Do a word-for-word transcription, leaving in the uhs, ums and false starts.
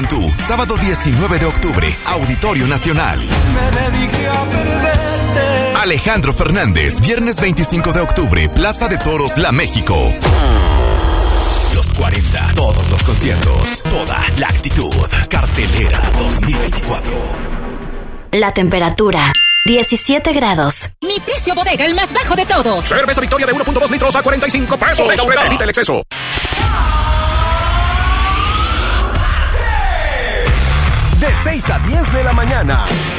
Cantú, sábado diecinueve de octubre, Auditorio Nacional. Me dediqué a perderte. Alejandro Fernández, viernes veinticinco de octubre, Plaza de Toros, La México. Los cuarenta, todos los conciertos, toda la actitud. Cartelera dos mil veinticuatro. La temperatura, diecisiete grados. Mi precio bodega, el más bajo de todos. Cerveza Victoria de uno punto dos litros a cuarenta y cinco pesos. Evita el exceso. De seis a diez de la mañana.